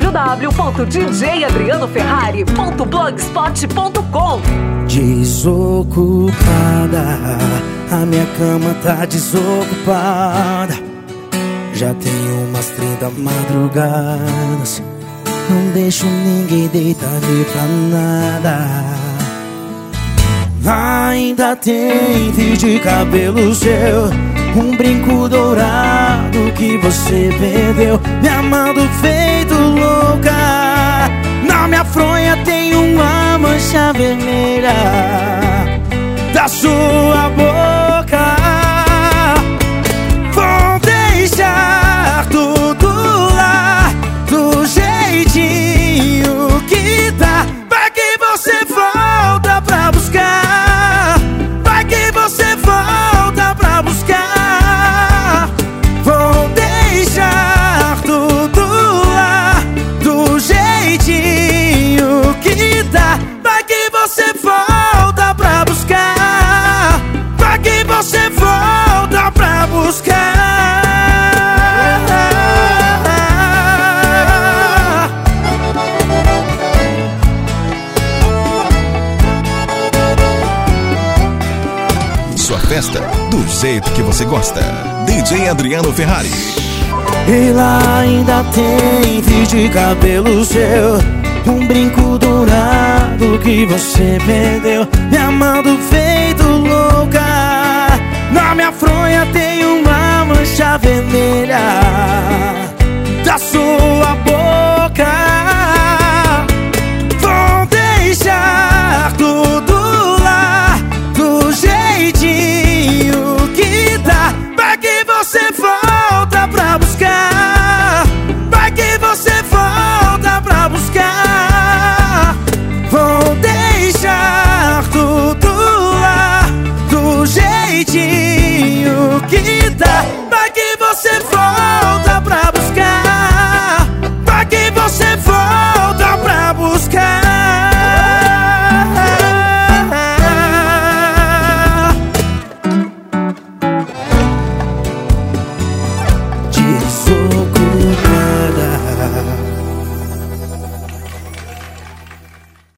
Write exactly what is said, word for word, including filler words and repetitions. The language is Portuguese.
w w ponto d j adriano ferrari ponto blogspot ponto com. Desocupada, a minha cama tá desocupada. Já tem umas trinta madrugadas. Não deixo ninguém deitar ali pra nada. Ainda tem fio de cabelo seu, um brinco dourado que você perdeu, me amando feito louca. Na minha fronha tem uma mancha vermelha da sua boca. Vou deixar tudo lá do jeitinho que tá. Vai que você volta pra buscar, vai que você volta pra buscar. Vou deixar tudo lá do jeitinho que tá. Vai que você volta pra buscar, vai que você volta pra buscar. Sua festa do jeito que você gosta. D J Adriano Ferrari. E lá ainda tem fio de cabelo seu, um brinco dourado que você perdeu, me amando feito louca. Na minha fronha tem uma mancha vermelha da sua